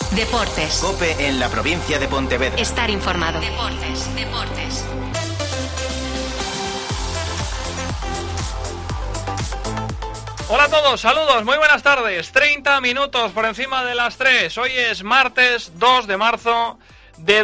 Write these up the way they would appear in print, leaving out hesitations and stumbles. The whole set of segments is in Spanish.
Deportes. COPE en la provincia de Pontevedra. Estar informado. Deportes. Hola a todos, saludos, muy buenas tardes. 30 minutos por encima de las 3. Hoy es martes 2 de marzo de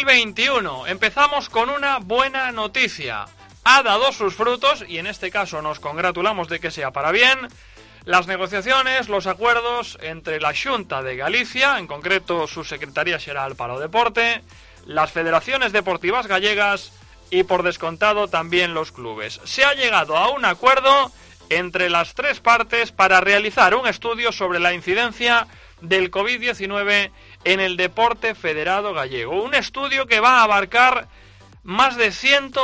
2021. Empezamos con una buena noticia. Ha dado sus frutos y en este caso nos congratulamos de que sea para bien. Las negociaciones, los acuerdos entre la Xunta de Galicia, en concreto su Secretaría Xeral para o Deporte, las federaciones deportivas gallegas y por descontado también los clubes. Se ha llegado a un acuerdo entre las tres partes para realizar un estudio sobre la incidencia del COVID-19 en el deporte federado gallego. Un estudio que va a abarcar más de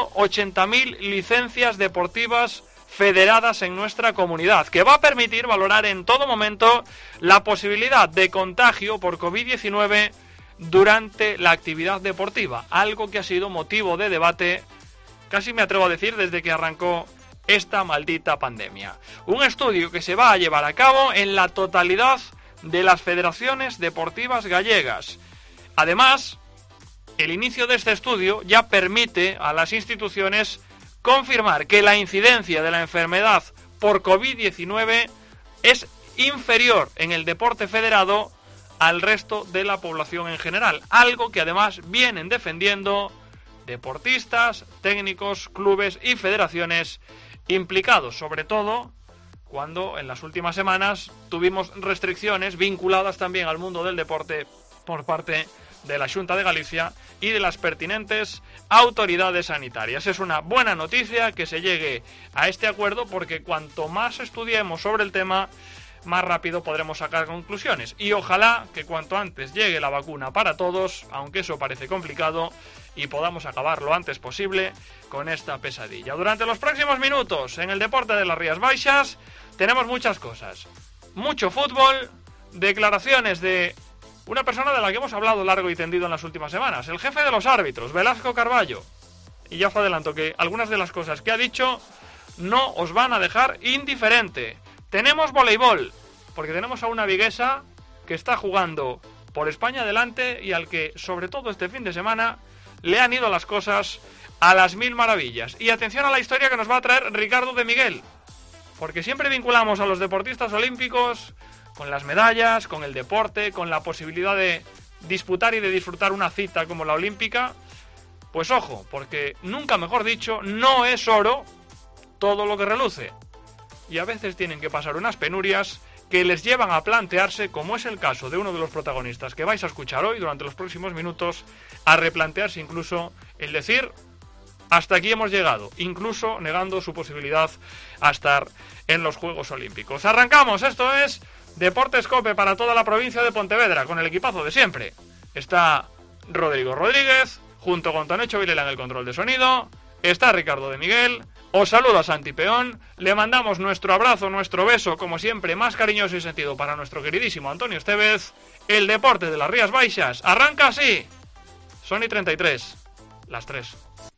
180.000 licencias deportivas federadas en nuestra comunidad, que va a permitir valorar en todo momento la posibilidad de contagio por COVID-19 durante la actividad deportiva, algo que ha sido motivo de debate, casi me atrevo a decir, desde que arrancó esta maldita pandemia. Un estudio que se va a llevar a cabo en la totalidad de las federaciones deportivas gallegas. Además, el inicio de este estudio ya permite a las instituciones confirmar que la incidencia de la enfermedad por COVID-19 es inferior en el deporte federado al resto de la población en general, algo que además vienen defendiendo deportistas, técnicos, clubes y federaciones implicados, sobre todo cuando en las últimas semanas tuvimos restricciones vinculadas también al mundo del deporte por parte de la Xunta de Galicia y de las pertinentes autoridades sanitarias. Es una buena noticia que se llegue a este acuerdo, porque cuanto más estudiemos sobre el tema, más rápido podremos sacar conclusiones. Y ojalá que cuanto antes llegue la vacuna para todos, aunque eso parece complicado, y podamos acabar lo antes posible con esta pesadilla. Durante los próximos minutos, en el deporte de las Rías Baixas, tenemos muchas cosas. Mucho fútbol, declaraciones de una persona de la que hemos hablado largo y tendido en las últimas semanas, el jefe de los árbitros, Velasco Carballo. Y ya os adelanto que algunas de las cosas que ha dicho no os van a dejar indiferente. Tenemos voleibol, porque tenemos a una viguesa que está jugando por España adelante y al que, sobre todo este fin de semana, le han ido las cosas a las mil maravillas. Y atención a la historia que nos va a traer Ricardo de Miguel, porque siempre vinculamos a los deportistas olímpicos con las medallas, con el deporte, con la posibilidad de disputar y de disfrutar una cita como la olímpica. Pues ojo, porque nunca mejor dicho, no es oro todo lo que reluce. Y a veces tienen que pasar unas penurias que les llevan a plantearse, como es el caso de uno de los protagonistas que vais a escuchar hoy durante los próximos minutos, a replantearse incluso el decir: hasta aquí hemos llegado, incluso negando su posibilidad a estar en los Juegos Olímpicos. Arrancamos, esto es Deportes COPE para toda la provincia de Pontevedra, con el equipazo de siempre. Está Rodrigo Rodríguez, junto con Tonecho Vilela en el control de sonido. Está Ricardo de Miguel. Os saluda Santi Peón. Le mandamos nuestro abrazo, nuestro beso, como siempre, más cariñoso y sentido para nuestro queridísimo Antonio Estevez. El deporte de las Rías Baixas arranca así. Sony 33, las 3.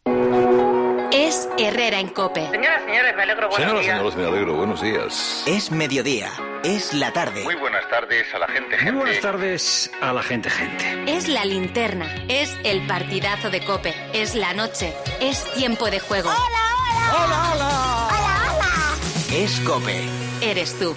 Es Herrera en COPE. Señoras, señores, me alegro, buenos días. Señoras, me alegro, buenos días. Es mediodía, es la tarde. Muy buenas tardes a la gente. Muy buenas tardes a la gente. Es la linterna. Es el partidazo de COPE. Es la noche. Es tiempo de juego. Es COPE. Eres tú.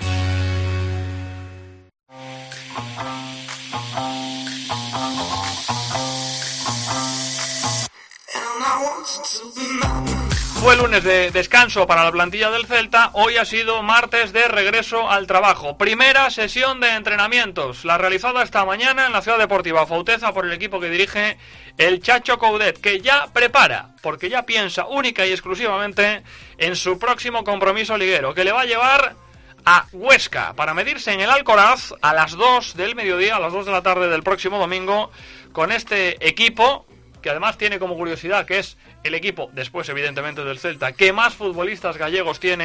Fue lunes de descanso para la plantilla del Celta, hoy ha sido martes de regreso al trabajo. Primera sesión de entrenamientos, la realizada esta mañana en la Ciudad Deportiva Fauteza por el equipo que dirige el Chacho Coudet, que ya prepara, porque ya piensa única y exclusivamente en su próximo compromiso liguero, que le va a llevar a Huesca para medirse en el Alcoraz a las 2 del mediodía, a las 2 de la tarde del próximo domingo, con este equipo que además tiene como curiosidad que es el equipo, después evidentemente del Celta, que más futbolistas gallegos tiene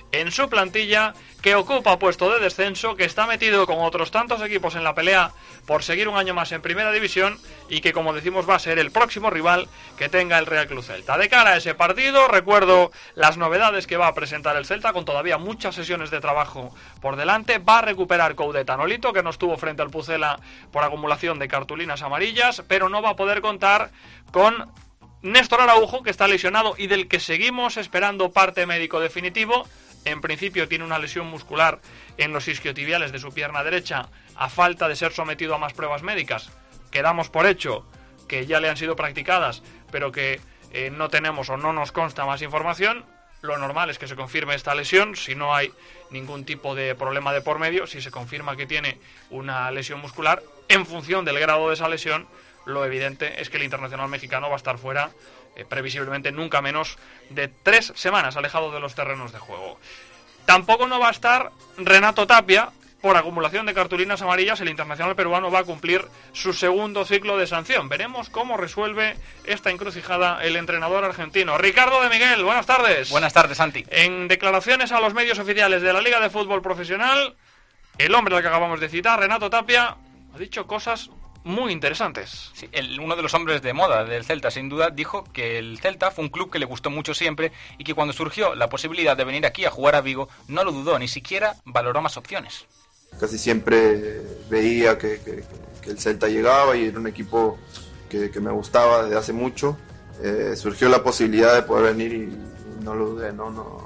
en su plantilla, que ocupa puesto de descenso, que está metido con otros tantos equipos en la pelea por seguir un año más en Primera División y que, como decimos, va a ser el próximo rival que tenga el Real Club Celta. De cara a ese partido, recuerdo las novedades que va a presentar el Celta, con todavía muchas sesiones de trabajo por delante. Va a recuperar Coudet a Nolito, que no estuvo frente al Pucela por acumulación de cartulinas amarillas, pero no va a poder contar con Néstor Araujo, que está lesionado y del que seguimos esperando parte médico definitivo. En principio tiene una lesión muscular en los isquiotibiales de su pierna derecha, a falta de ser sometido a más pruebas médicas. Quedamos por hecho que ya le han sido practicadas, pero que no tenemos o no nos consta más información. Lo normal es que se confirme esta lesión, si no hay ningún tipo de problema de por medio. Si se confirma que tiene una lesión muscular, en función del grado de esa lesión, lo evidente es que el internacional mexicano va a estar fuera previsiblemente nunca menos de 3 semanas, alejado de los terrenos de juego. Tampoco no va a estar Renato Tapia. Por acumulación de cartulinas amarillas, el internacional peruano va a cumplir su segundo ciclo de sanción. Veremos cómo resuelve esta encrucijada el entrenador argentino. Ricardo de Miguel, buenas tardes. Buenas tardes, Santi. En declaraciones a los medios oficiales de la Liga de Fútbol Profesional, el hombre al que acabamos de citar, Renato Tapia, ha dicho cosas muy interesantes. Sí, uno de los hombres de moda del Celta, sin duda, dijo que el Celta fue un club que le gustó mucho siempre y que cuando surgió la posibilidad de venir aquí a jugar a Vigo, no lo dudó, ni siquiera valoró más opciones. Casi siempre veía que el Celta llegaba y era un equipo que me gustaba desde hace mucho. Surgió la posibilidad de poder venir y no lo dudé,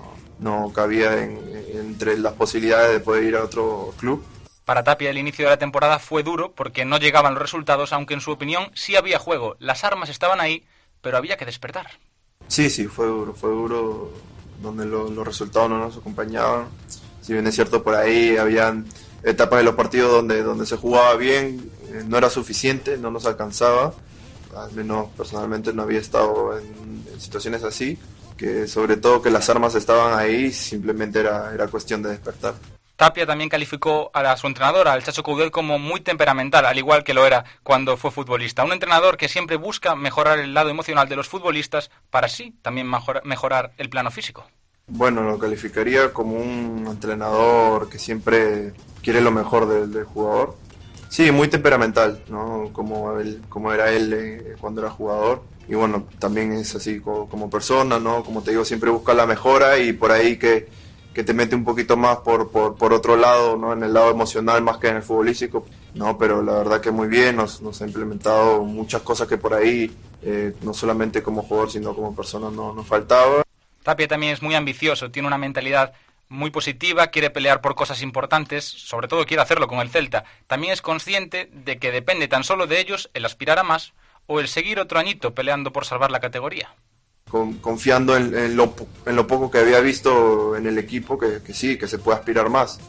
no cabía entre las posibilidades de poder ir a otro club. Para Tapia el inicio de la temporada fue duro porque no llegaban los resultados, aunque en su opinión sí había juego. Las armas estaban ahí, pero había que despertar. Sí, fue duro donde los resultados no nos acompañaban. Si bien es cierto, por ahí habían etapas de los partidos donde se jugaba bien, no era suficiente, no nos alcanzaba. Al menos personalmente no había estado en situaciones así, que sobre todo que las armas estaban ahí, simplemente era cuestión de despertar. Tapia también calificó a su entrenador, al Chacho Coudet, como muy temperamental, al igual que lo era cuando fue futbolista. Un entrenador que siempre busca mejorar el lado emocional de los futbolistas para así también mejorar el plano físico. Bueno, lo calificaría como un entrenador que siempre quiere lo mejor del jugador. Sí, muy temperamental, ¿no? Como era él cuando era jugador. Y bueno, también es así como persona, ¿no? Como te digo, siempre busca la mejora y por ahí que te mete un poquito más por otro lado, ¿no? En el lado emocional más que en el futbolístico, ¿no? Pero la verdad que muy bien, nos ha implementado muchas cosas que por ahí, no solamente como jugador, sino como persona nos faltaba. Tapia también es muy ambicioso, tiene una mentalidad muy positiva, quiere pelear por cosas importantes, sobre todo quiere hacerlo con el Celta. También es consciente de que depende tan solo de ellos el aspirar a más o el seguir otro añito peleando por salvar la categoría. Confiando en lo poco que había visto en el equipo, que sí, que se puede aspirar más,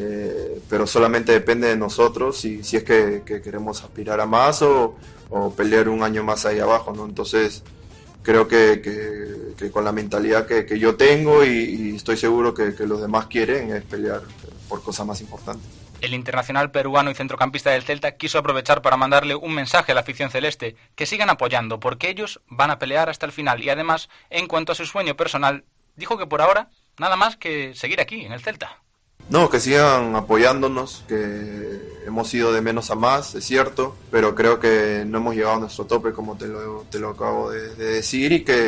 pero solamente depende de nosotros si es que queremos aspirar a más o pelear un año más ahí abajo, ¿no? Entonces creo que con la mentalidad que yo tengo y estoy seguro que los demás quieren es pelear por cosas más importantes. El internacional peruano y centrocampista del Celta quiso aprovechar para mandarle un mensaje a la afición celeste, que sigan apoyando, porque ellos van a pelear hasta el final. Y además, en cuanto a su sueño personal, dijo que por ahora nada más que seguir aquí, en el Celta. No, que sigan apoyándonos, que hemos ido de menos a más, es cierto, pero creo que no hemos llegado a nuestro tope, como te lo acabo de decir,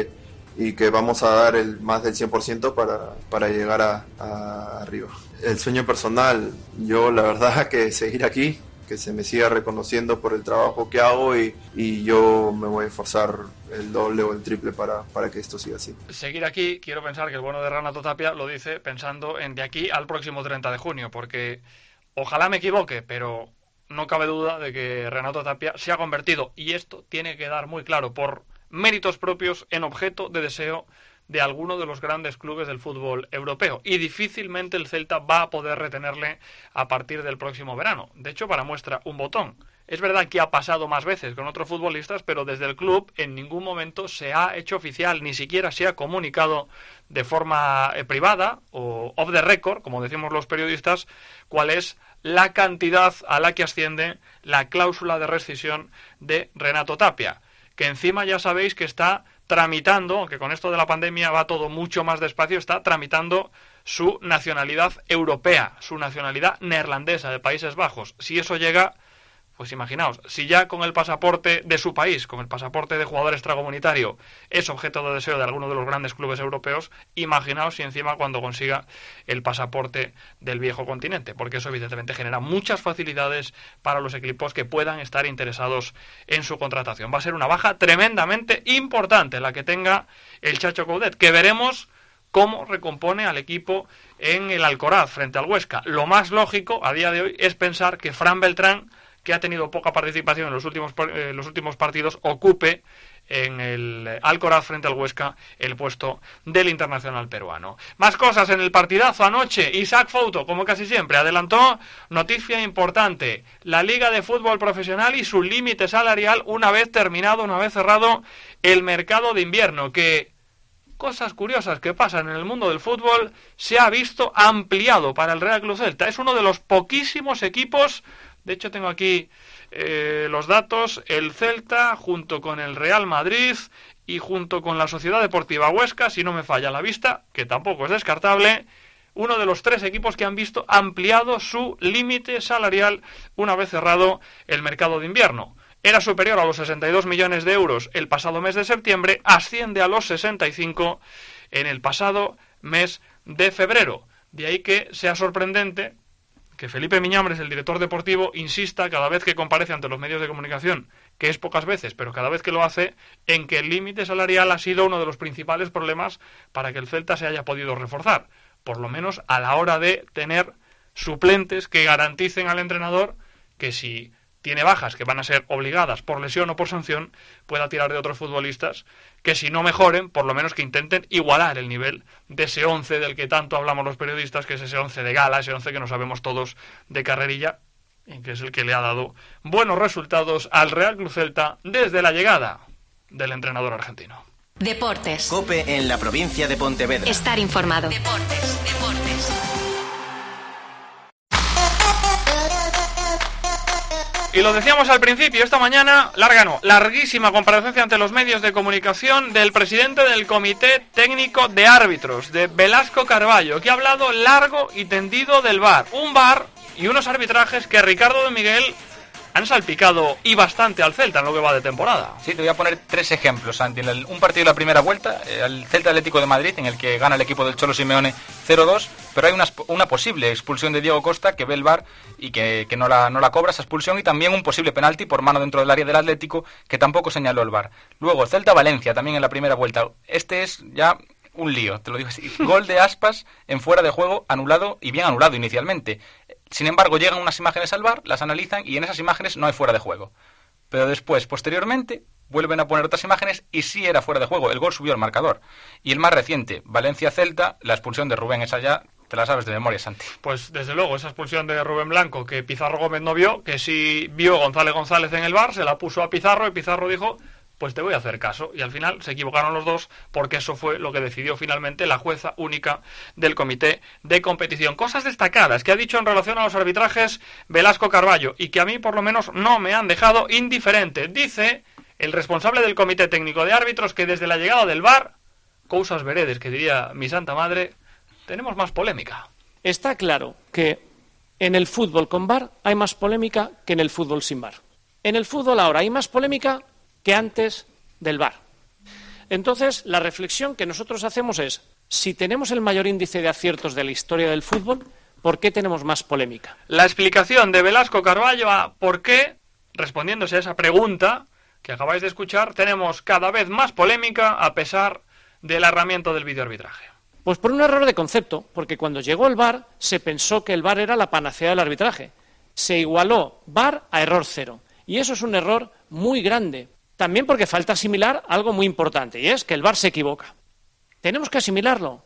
y que vamos a dar más del 100% para llegar a arriba. El sueño personal, yo la verdad que seguir aquí, que se me siga reconociendo por el trabajo que hago y yo me voy a esforzar el doble o el triple para que esto siga así. Seguir aquí, quiero pensar que el bueno de Renato Tapia lo dice pensando en de aquí al próximo 30 de junio, porque ojalá me equivoque, pero no cabe duda de que Renato Tapia se ha convertido, y esto tiene que quedar muy claro, por méritos propios, en objeto de deseo de alguno de los grandes clubes del fútbol europeo, y difícilmente el Celta va a poder retenerle a partir del próximo verano. De hecho, para muestra, un botón. Es verdad que ha pasado más veces con otros futbolistas, pero desde el club en ningún momento se ha hecho oficial, ni siquiera se ha comunicado de forma privada o off the record, como decimos los periodistas, cuál es la cantidad a la que asciende la cláusula de rescisión de Renato Tapia, que encima ya sabéis que está tramitando, aunque con esto de la pandemia va todo mucho más despacio, está tramitando su nacionalidad europea, su nacionalidad neerlandesa de Países Bajos. Si eso llega, pues imaginaos, si ya con el pasaporte de su país, con el pasaporte de jugador extracomunitario, es objeto de deseo de alguno de los grandes clubes europeos, imaginaos si encima cuando consiga el pasaporte del viejo continente, porque eso evidentemente genera muchas facilidades para los equipos que puedan estar interesados en su contratación. Va a ser una baja tremendamente importante la que tenga el Chacho Coudet, que veremos cómo recompone al equipo en el Alcoraz frente al Huesca. Lo más lógico a día de hoy es pensar que Fran Beltrán, que ha tenido poca participación en los últimos partidos, ocupe en el Alcoraz frente al Huesca el puesto del internacional peruano. Más cosas en el partidazo anoche. Isaac Fouto, como casi siempre, adelantó noticia importante: la Liga de Fútbol Profesional y su límite salarial una vez terminado, una vez cerrado el mercado de invierno, que, cosas curiosas que pasan en el mundo del fútbol, se ha visto ampliado para el Real Club Celta. Es uno de los poquísimos equipos. De hecho, tengo aquí los datos. El Celta, junto con el Real Madrid y junto con la Sociedad Deportiva Huesca, si no me falla la vista, que tampoco es descartable, uno de los 3 equipos que han visto ampliado su límite salarial una vez cerrado el mercado de invierno. Era superior a los 62 millones de euros el pasado mes de septiembre, asciende a los 65 en el pasado mes de febrero. De ahí que sea sorprendente que Felipe Miñambres, el director deportivo, insista cada vez que comparece ante los medios de comunicación, que es pocas veces, pero cada vez que lo hace, en que el límite salarial ha sido uno de los principales problemas para que el Celta se haya podido reforzar, por lo menos a la hora de tener suplentes que garanticen al entrenador que si tiene bajas que van a ser obligadas por lesión o por sanción, pueda tirar de otros futbolistas que, si no mejoren, por lo menos que intenten igualar el nivel de ese 11 del que tanto hablamos los periodistas, que es ese 11 de gala, ese 11 que no sabemos todos de carrerilla, y que es el que le ha dado buenos resultados al Real Club Celta desde la llegada del entrenador argentino. Deportes. COPE en la provincia de Pontevedra. Estar informado. Deportes. Y lo decíamos al principio, esta mañana, larguísima comparecencia ante los medios de comunicación del presidente del Comité Técnico de Árbitros, de Velasco Carballo, que ha hablado largo y tendido del VAR. Un VAR y unos arbitrajes que Ricardo de Miguel han salpicado y bastante al Celta en lo que va de temporada. Sí, te voy a poner 3 ejemplos, Santi. Un partido de la primera vuelta, el Celta Atlético de Madrid, en el que gana el equipo del Cholo Simeone 0-2, pero hay una posible expulsión de Diego Costa que ve el VAR y que no la cobra esa expulsión, y también un posible penalti por mano dentro del área del Atlético que tampoco señaló el VAR. Luego, el Celta Valencia, también en la primera vuelta. Este es ya un lío, te lo digo así. Gol de Aspas en fuera de juego, anulado, y bien anulado inicialmente. Sin embargo, llegan unas imágenes al VAR, las analizan y en esas imágenes no hay fuera de juego. Pero después, posteriormente, vuelven a poner otras imágenes y sí era fuera de juego. El gol subió al marcador. Y el más reciente, Valencia-Celta, la expulsión de Rubén, esa ya te la sabes de memoria, Santi. Pues desde luego, esa expulsión de Rubén Blanco que Pizarro Gómez no vio, que sí vio González en el VAR, se la puso a Pizarro y Pizarro dijo: pues te voy a hacer caso. Y al final se equivocaron los dos, porque eso fue lo que decidió finalmente la jueza única del comité de competición. Cosas destacadas que ha dicho en relación a los arbitrajes Velasco Carballo, y que a mí por lo menos no me han dejado indiferente. Dice el responsable del comité técnico de árbitros que desde la llegada del VAR, cosas veredes que diría mi santa madre, tenemos más polémica. Está claro que en el fútbol con VAR hay más polémica que en el fútbol sin VAR. En el fútbol ahora hay más polémica que antes del VAR. Entonces, la reflexión que nosotros hacemos es: si tenemos el mayor índice de aciertos de la historia del fútbol, ¿por qué tenemos más polémica? La explicación de Velasco Carballo a por qué, respondiéndose a esa pregunta que acabáis de escuchar, tenemos cada vez más polémica a pesar de la herramienta del videoarbitraje. Pues por un error de concepto, porque cuando llegó el VAR se pensó que el VAR era la panacea del arbitraje. Se igualó VAR a error cero. Y eso es un error muy grande. También porque falta asimilar algo muy importante, y es que el VAR se equivoca. Tenemos que asimilarlo.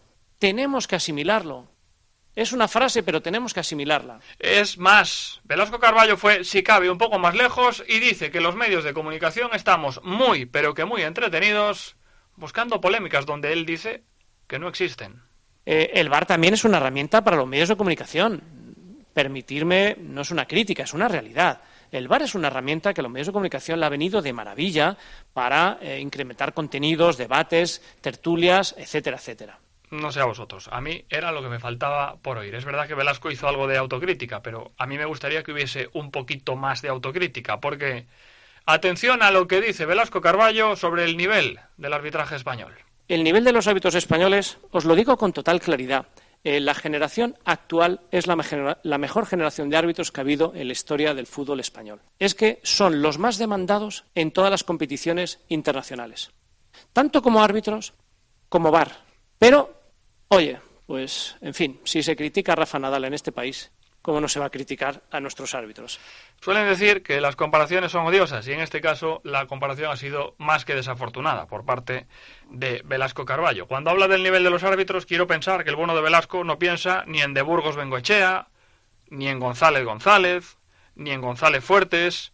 Es una frase, pero tenemos que asimilarla. Es más, Velasco Carballo fue, si cabe, un poco más lejos y dice que los medios de comunicación estamos muy, pero que muy entretenidos buscando polémicas donde él dice que no existen. El VAR también es una herramienta para los medios de comunicación. Permitirme, no es una crítica, es una realidad. El VAR es una herramienta que los medios de comunicación le ha venido de maravilla para incrementar contenidos, debates, tertulias, etcétera, etcétera. No sé a vosotros, a mí era lo que me faltaba por oír. Es verdad que Velasco hizo algo de autocrítica, pero a mí me gustaría que hubiese un poquito más de autocrítica, porque atención a lo que dice Velasco Carballo sobre el nivel del arbitraje español. El nivel de los árbitros españoles, os lo digo con total claridad, la generación actual es la mejor generación de árbitros que ha habido en la historia del fútbol español. Es que son los más demandados en todas las competiciones internacionales, tanto como árbitros como VAR. Pero, oye, pues, en fin, si se critica a Rafa Nadal en este país, ¿cómo no se va a criticar a nuestros árbitros? Suelen decir que las comparaciones son odiosas y en este caso la comparación ha sido más que desafortunada por parte de Velasco Carballo. Cuando habla del nivel de los árbitros, quiero pensar que el bueno de Velasco no piensa ni en De Burgos Bengoechea, ni en González González, ni en González Fuertes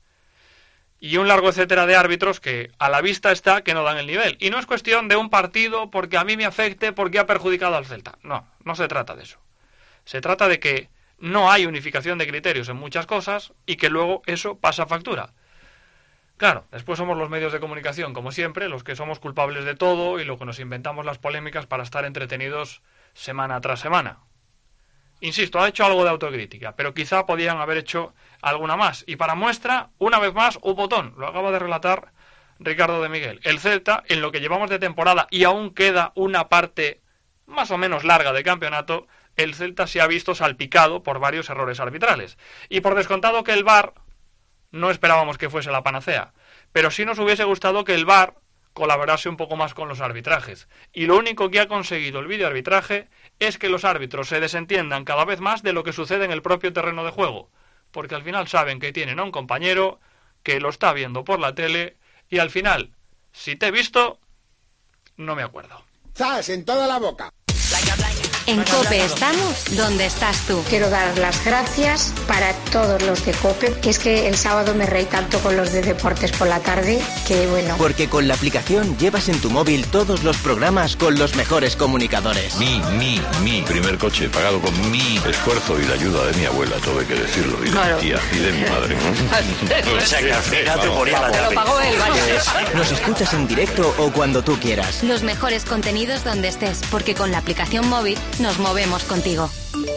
y un largo etcétera de árbitros que a la vista está que no dan el nivel. Y no es cuestión de un partido porque a mí me afecte, porque ha perjudicado al Celta. No, no se trata de eso. Se trata de que no hay unificación de criterios en muchas cosas y que luego eso pasa factura. Claro, después somos los medios de comunicación, como siempre, los que somos culpables de todo y lo que nos inventamos las polémicas para estar entretenidos semana tras semana. Insisto, ha hecho algo de autocrítica, pero quizá podían haber hecho alguna más. Y para muestra, una vez más, un botón. Lo acaba de relatar Ricardo de Miguel. El Celta, en lo que llevamos de temporada y aún queda una parte más o menos larga de campeonato, el Celta se ha visto salpicado por varios errores arbitrales. Y por descontado que el VAR, no esperábamos que fuese la panacea, pero sí nos hubiese gustado que el VAR colaborase un poco más con los arbitrajes. Y lo único que ha conseguido el videoarbitraje es que los árbitros se desentiendan cada vez más de lo que sucede en el propio terreno de juego, porque al final saben que tienen a un compañero que lo está viendo por la tele y al final, si te he visto, no me acuerdo. ¡Zas! En toda la boca. En COPE estamos donde estás tú. Quiero dar las gracias para todos los de COPE, que es que el sábado me reí tanto con los de deportes por la tarde, que bueno. Porque con la aplicación llevas en tu móvil todos los programas con los mejores comunicadores. Mi primer coche pagado con mi esfuerzo y la ayuda de mi abuela, todo hay que decirlo, y de mi tía y de mi madre. O sea que al final te ponía la llave. Lo pagó él, vaya. Nos escuchas en directo o cuando tú quieras. Los mejores contenidos donde estés, porque con la aplicación móvil nos movemos contigo.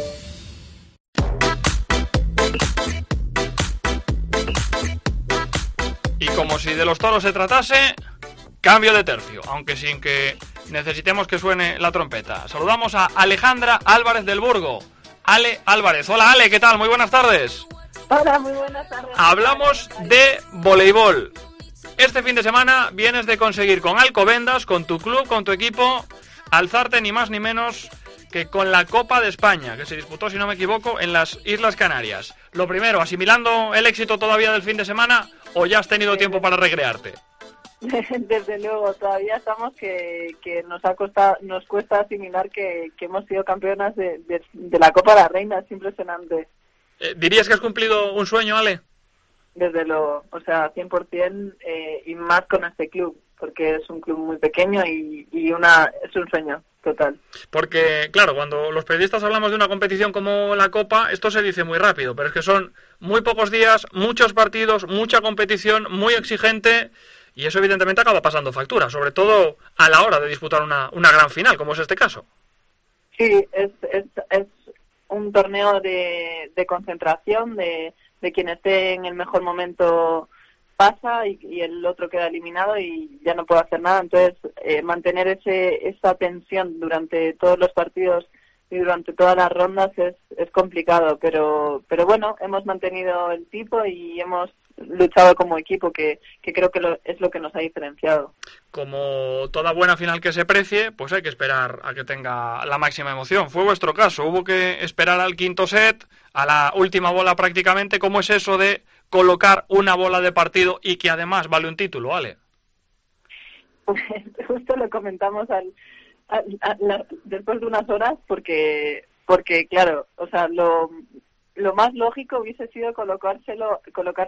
Y como si de los toros se tratase, cambio de tercio, aunque sin que necesitemos que suene la trompeta. Saludamos a Alejandra Álvarez del Burgo. Ale Álvarez. Hola Ale, ¿qué tal? Muy buenas tardes. Hola, muy buenas tardes. Hablamos de voleibol. Este fin de semana vienes de conseguir con Alcobendas, con tu club, con tu equipo, alzarte ni más ni menos que con la Copa de España, que se disputó, si no me equivoco, en las Islas Canarias. Lo primero, ¿asimilando el éxito todavía del fin de semana o ya has tenido tiempo para recrearte? Desde luego, todavía estamos que nos cuesta asimilar que hemos sido campeonas de la Copa de la Reina. Es impresionante. ¿Dirías que has cumplido un sueño, Ale? Desde luego, o sea, 100%, y más con este club, porque es un club muy pequeño y es un sueño total. Porque, claro, cuando los periodistas hablamos de una competición como la Copa, esto se dice muy rápido, pero es que son muy pocos días, muchos partidos, mucha competición, muy exigente, y eso evidentemente acaba pasando factura, sobre todo a la hora de disputar una gran final, como es este caso. Sí, es un torneo de concentración, de quien esté en el mejor momento pasa y el otro queda eliminado y ya no puede hacer nada. Entonces, mantener esa tensión durante todos los partidos y durante todas las rondas es complicado, pero bueno, hemos mantenido el tipo y hemos luchado como equipo, que creo que es lo que nos ha diferenciado. Como toda buena final que se precie, pues hay que esperar a que tenga la máxima emoción. Fue vuestro caso, hubo que esperar al quinto set, a la última bola prácticamente. ¿Cómo es eso de colocar una bola de partido y que además vale un título, Ale? Pues justo lo comentamos después de unas horas, porque claro, o sea, lo más lógico hubiese sido colocársela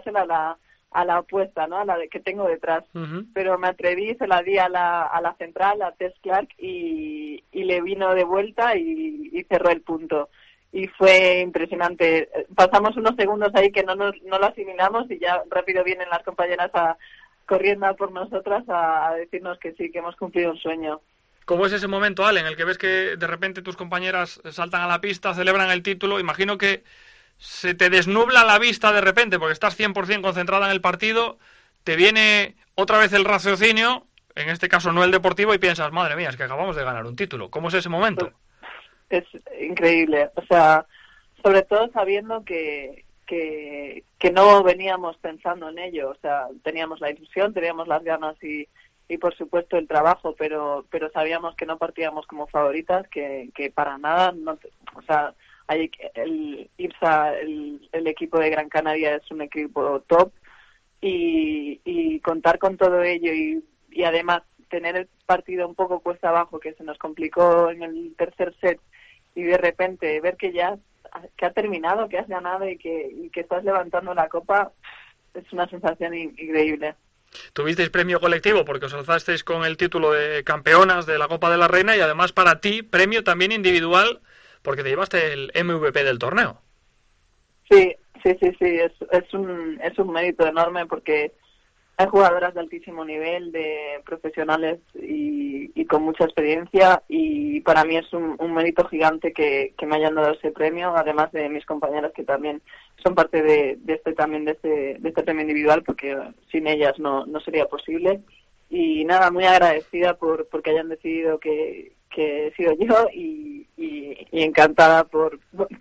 a la opuesta, ¿no? A la que tengo detrás. Uh-huh. Pero me atreví, se la di a la central, a Tess Clark, y le vino de vuelta y cerró el punto. Y fue impresionante. Pasamos unos segundos ahí que no lo asimilamos y ya rápido vienen las compañeras corriendo por nosotras a decirnos que sí, que hemos cumplido un sueño. ¿Cómo es ese momento, Ale, en el que ves que de repente tus compañeras saltan a la pista, celebran el título? Imagino que se te desnubla la vista de repente porque estás 100% concentrada en el partido, te viene otra vez el raciocinio, en este caso no el deportivo, y piensas, madre mía, es que acabamos de ganar un título. ¿Cómo es ese momento? Es increíble, o sea, sobre todo sabiendo que no veníamos pensando en ello, o sea, teníamos la ilusión, teníamos las ganas y por supuesto el trabajo, pero sabíamos que no partíamos como favoritas, que para nada, o sea, el IPSA, el equipo de Gran Canaria es un equipo top y contar con todo ello y además tener el partido un poco cuesta abajo, que se nos complicó en el tercer set, y de repente ver que ha terminado, que has ganado y que estás levantando la copa, es una sensación increíble. Tuvisteis premio colectivo porque os alzasteis con el título de campeonas de la Copa de la Reina, y además para ti premio también individual porque te llevaste el MVP del torneo. Sí, es un mérito enorme porque hay jugadoras de altísimo nivel, de profesionales y con mucha experiencia, y para mí es un mérito gigante que me hayan dado ese premio, además de mis compañeras que también son parte de este premio individual, porque sin ellas no sería posible. Y nada, muy agradecida porque hayan decidido que he sido yo y encantada por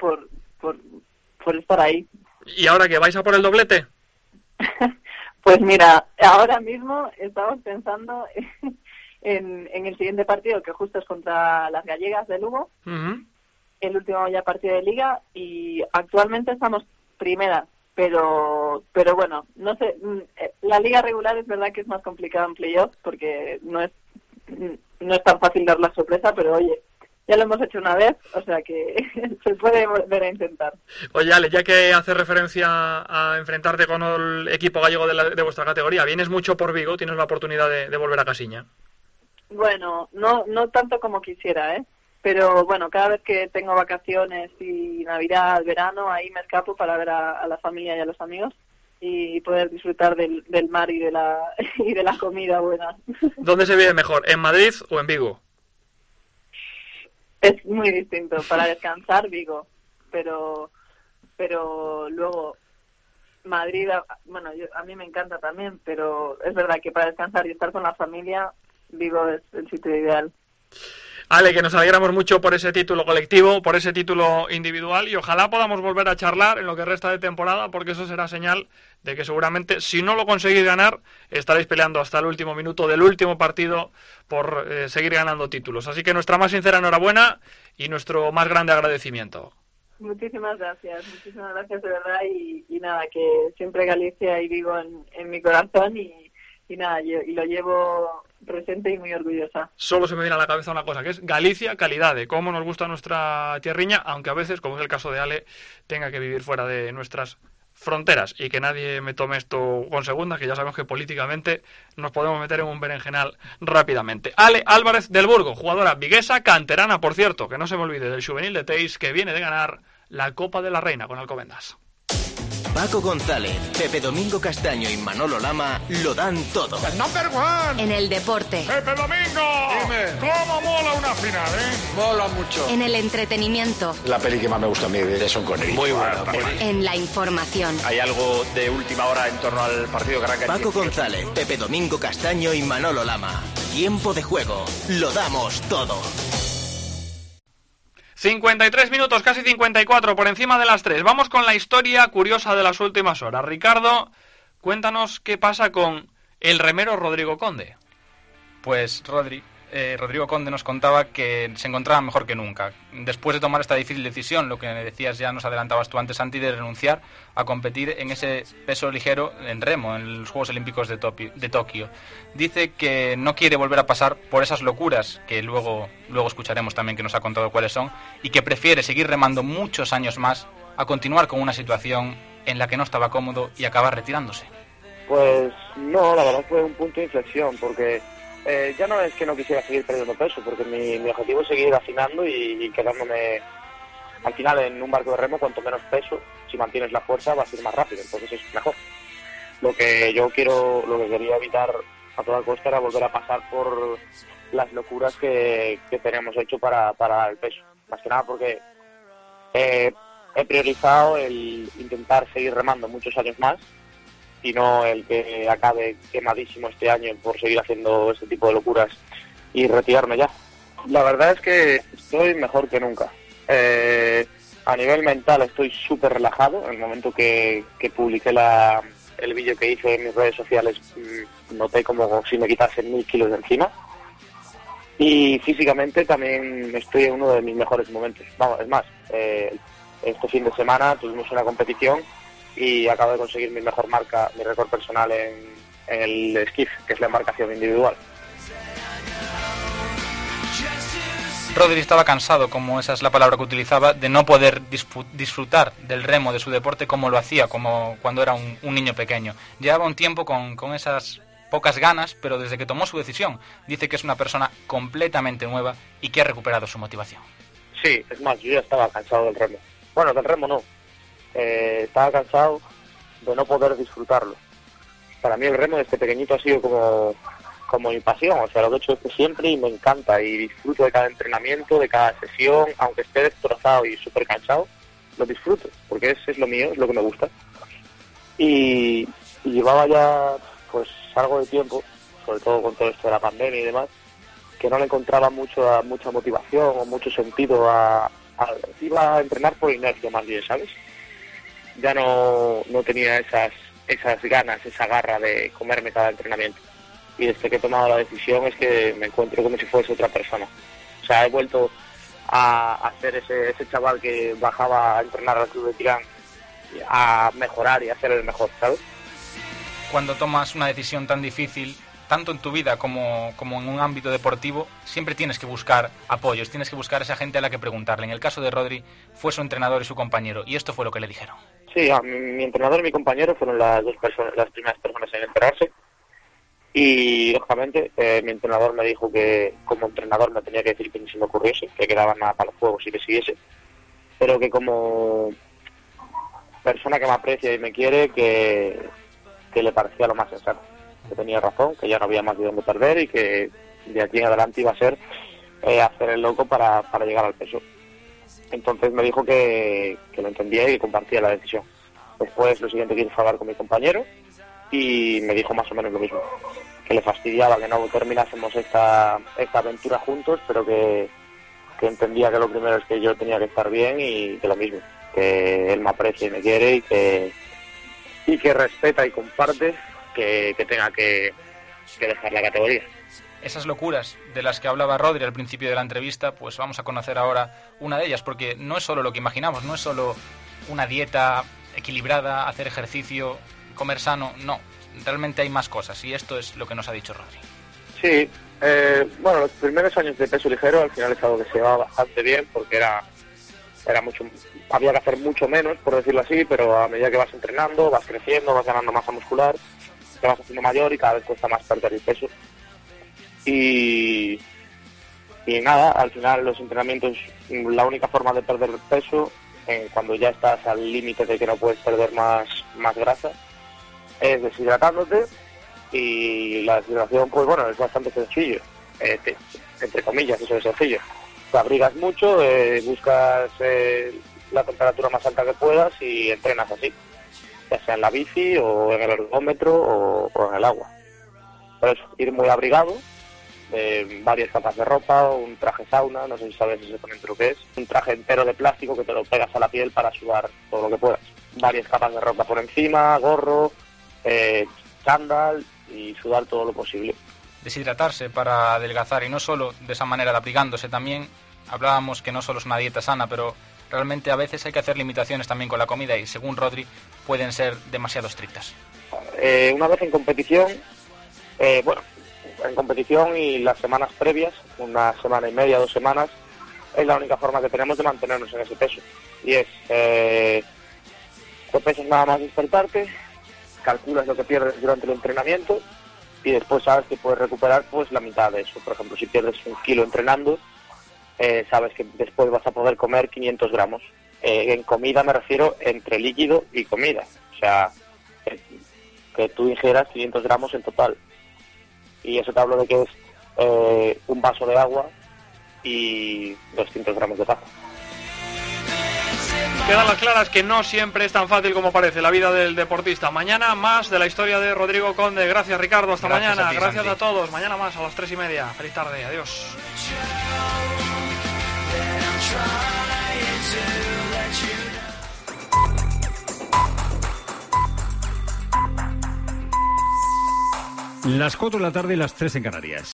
estar ahí. ¿Y ahora que vais a por el doblete? Pues mira, ahora mismo estamos pensando en el siguiente partido, que justo es contra las gallegas de Lugo, el último ya partido de liga, y actualmente estamos primeras, pero bueno, no sé, la liga regular es verdad que es más complicada en playoff porque no es tan fácil dar la sorpresa, pero oye, ya lo hemos hecho una vez, o sea que se puede volver a intentar. Oye, Ale, ya que haces referencia a enfrentarte con el equipo gallego de vuestra categoría, vienes mucho por Vigo, tienes la oportunidad de volver a Casiña. Bueno, no tanto como quisiera, pero bueno, cada vez que tengo vacaciones y Navidad, verano, ahí me escapo para ver a la familia y a los amigos y poder disfrutar del mar y de la comida buena. ¿Dónde se vive mejor, en Madrid o en Vigo? Es muy distinto. Para descansar, Vigo, pero luego Madrid, bueno, a mí me encanta también, pero es verdad que para descansar y estar con la familia, Vigo es el sitio ideal. Ale, que nos alegramos mucho por ese título colectivo, por ese título individual, y ojalá podamos volver a charlar en lo que resta de temporada, porque eso será señal de que seguramente, si no lo conseguís ganar, estaréis peleando hasta el último minuto del último partido por seguir ganando títulos. Así que nuestra más sincera enhorabuena y nuestro más grande agradecimiento. Muchísimas gracias de verdad, y nada, que siempre Galicia y Vigo en mi corazón, y nada, y lo llevo presente y muy orgullosa. Solo se me viene a la cabeza una cosa, que es Galicia, calidad, de cómo nos gusta nuestra tierriña, aunque a veces, como es el caso de Ale, tenga que vivir fuera de nuestras fronteras, y que nadie me tome esto con segunda, que ya sabemos que políticamente nos podemos meter en un berenjenal rápidamente. Ale Álvarez del Burgo, jugadora viguesa, canterana, por cierto, que no se me olvide, del juvenil de Teis, que viene de ganar la Copa de la Reina con Alcobendas. Paco González, Pepe Domingo Castaño y Manolo Lama lo dan todo. En el deporte. ¡Pepe Domingo! Dime. ¿Cómo mola una final, Mola mucho. En el entretenimiento. La peli que más me gusta a mí de Sean Connery. Muy buena. En la información. ¿Hay algo de última hora en torno al partido que arranca? Paco González, Pepe Domingo Castaño y Manolo Lama. Tiempo de juego. Lo damos todo. 53 minutos, casi 54, por encima de las 3. Vamos con la historia curiosa de las últimas horas. Ricardo, cuéntanos qué pasa con el remero Rodrigo Conde. Pues Rodrigo Conde nos contaba que se encontraba mejor que nunca. Después de tomar esta difícil decisión, lo que decías ya, nos adelantabas tú antes, Santi, de renunciar a competir en ese peso ligero en remo, en los Juegos Olímpicos de Tokio. Dice que no quiere volver a pasar por esas locuras, que luego escucharemos también, que nos ha contado cuáles son, y que prefiere seguir remando muchos años más a continuar con una situación en la que no estaba cómodo y acabar retirándose. Pues no, la verdad fue un punto de inflexión, porque ya no es que no quisiera seguir perdiendo peso, porque mi objetivo es seguir afinando y quedándome al final en un barco de remo. Cuanto menos peso, si mantienes la fuerza, vas a ir más rápido, entonces es mejor. Lo que quería evitar a toda costa era volver a pasar por las locuras que teníamos hecho para el peso. Más que nada porque he priorizado el intentar seguir remando muchos años más y no el que acabe quemadísimo este año por seguir haciendo este tipo de locuras y retirarme ya. La verdad es que estoy mejor que nunca. A nivel mental estoy súper relajado. En el momento que publiqué el vídeo que hice en mis redes sociales, noté como si me quitasen 1000 kilos de encima. Y físicamente también estoy en uno de mis mejores momentos. Vamos, es más, este fin de semana tuvimos una competición y acabo de conseguir mi mejor marca, mi récord personal en el skiff, que es la embarcación individual. Rodri estaba cansado, como esa es la palabra que utilizaba, de no poder disfrutar del remo, de su deporte, como lo hacía, como cuando era un niño pequeño. Llevaba un tiempo con esas pocas ganas, pero desde que tomó su decisión, dice que es una persona completamente nueva y que ha recuperado su motivación. Sí, es más, yo ya estaba cansado del remo. Bueno, del remo no. Estaba cansado de no poder disfrutarlo. Para mí el remo desde pequeñito ha sido como mi pasión, o sea, lo que he hecho desde siempre y me encanta y disfruto de cada entrenamiento, de cada sesión, aunque esté destrozado y súper cansado, lo disfruto, porque es lo mío, es lo que me gusta. Y llevaba ya pues algo de tiempo, sobre todo con todo esto de la pandemia y demás, que no le encontraba mucha motivación o mucho sentido iba a entrenar por inercia más bien, ¿sabes? Ya no tenía esas ganas, esa garra de comerme cada entrenamiento. Y desde que he tomado la decisión es que me encuentro como si fuese otra persona. O sea, he vuelto a ser ese chaval que bajaba a entrenar al club de Tirán, a mejorar y a ser el mejor, ¿sabes? Cuando tomas una decisión tan difícil, tanto en tu vida como en un ámbito deportivo, siempre tienes que buscar apoyos, tienes que buscar a esa gente a la que preguntarle. En el caso de Rodri, fue su entrenador y su compañero, y esto fue lo que le dijeron. Sí, mi entrenador y mi compañero fueron las primeras personas en enterarse. Y, lógicamente, mi entrenador me dijo que como entrenador me tenía que decir que ni se me ocurriese, que quedaba nada para los juegos y que siguiese, pero que como persona que me aprecia y me quiere, que le parecía lo más sensato, que tenía razón, que ya no había más de dónde perder y que de aquí en adelante iba a ser hacer el loco para llegar al peso. Entonces me dijo que lo entendía y que compartía la decisión. Después lo siguiente que hice fue hablar con mi compañero y me dijo más o menos lo mismo, que le fastidiaba que no terminásemos esta aventura juntos, pero que entendía que lo primero es que yo tenía que estar bien y que lo mismo, que él me aprecia y me quiere y que respeta y comparte que tenga que dejar la categoría. Esas locuras de las que hablaba Rodri al principio de la entrevista, pues vamos a conocer ahora una de ellas, porque no es solo lo que imaginamos, no es solo una dieta equilibrada, hacer ejercicio, comer sano, no, realmente hay más cosas y esto es lo que nos ha dicho Rodri. Sí, bueno, los primeros años de peso ligero al final es algo que se llevaba bastante bien porque era mucho, había que hacer mucho menos, por decirlo así, pero a medida que vas entrenando, vas creciendo, vas ganando masa muscular, te vas haciendo mayor y cada vez cuesta más perder el peso. Y nada, al final los entrenamientos, la única forma de perder el peso, cuando ya estás al límite de que no puedes perder más grasa, es deshidratándote, y la deshidratación, pues bueno, es bastante sencillo, entre comillas, eso es sencillo. Te abrigas mucho, buscas la temperatura más alta que puedas y entrenas así, ya sea en la bici o en el ergómetro o en el agua. Pero eso, ir muy abrigado, varias capas de ropa, un traje sauna, no sé si sabes exactamente lo que es, un traje entero de plástico que te lo pegas a la piel para sudar todo lo que puedas, varias capas de ropa por encima, gorro, chándal y sudar todo lo posible. Deshidratarse para adelgazar, y no solo de esa manera de abrigándose, también hablábamos que no solo es una dieta sana, pero realmente a veces hay que hacer limitaciones también con la comida y según Rodri pueden ser demasiado estrictas. Una vez en competición, en competición y las semanas previas, una semana y media, 2 semanas, es la única forma que tenemos de mantenernos en ese peso. Y es, te pesas nada más despertarte, calculas lo que pierdes durante el entrenamiento y después sabes que puedes recuperar pues la mitad de eso. Por ejemplo, si pierdes 1 kilo entrenando, sabes que después vas a poder comer 500 gramos. En comida me refiero entre líquido y comida. O sea, que tú ingieras 500 gramos en total. Y eso te hablo de que es un vaso de agua y 200 gramos de paja. Quedan las claras que no siempre es tan fácil como parece la vida del deportista. Mañana más de la historia de Rodrigo Conde. Gracias, Ricardo. Hasta mañana. Gracias a todos. Mañana más a las 3:30. Feliz tarde. Adiós. Las 4 de la tarde y las 3 en Canarias.